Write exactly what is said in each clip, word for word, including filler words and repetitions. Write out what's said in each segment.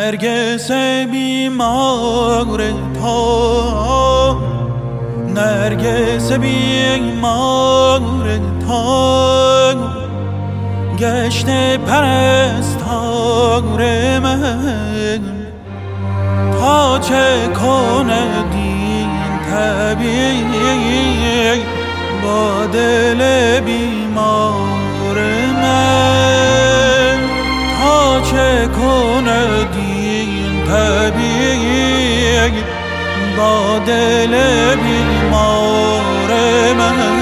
نرگس بیمار تا نرگس بیمار تا گشت پرستار من تا چه کند این طبیب با دل بیمار من تا چه کند این طبیب با دل بیمار من.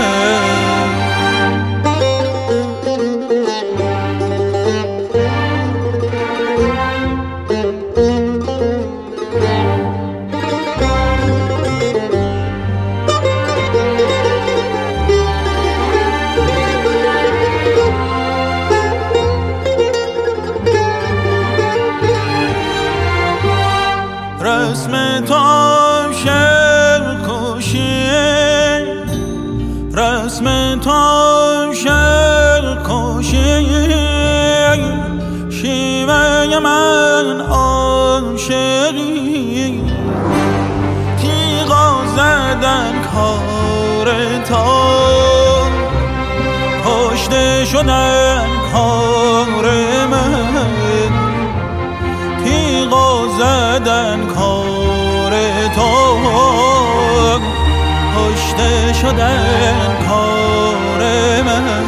رسم تو عاشق کشی رسم تو عاشق کشی شیوه من عاشقی تیغا زدن کار تو کشته شدن کار من تیغا زدن کار تو کشته شدن کار من.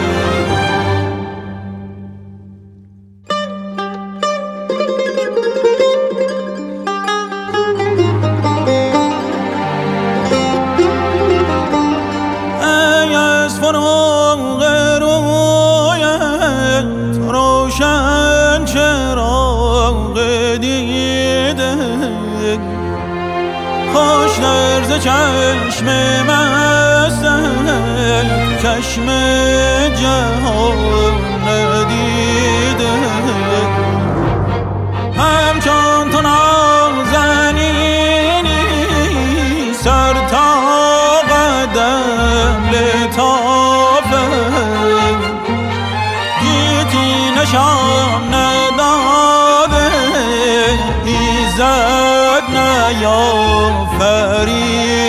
ای از فراق رویت روشن چراغ دیده خوش درز چشم مستن چشم جهان ندیده همچون تو نازنینی سر تا قدم لطافه گیتی نشان نداده ایزد نیافرید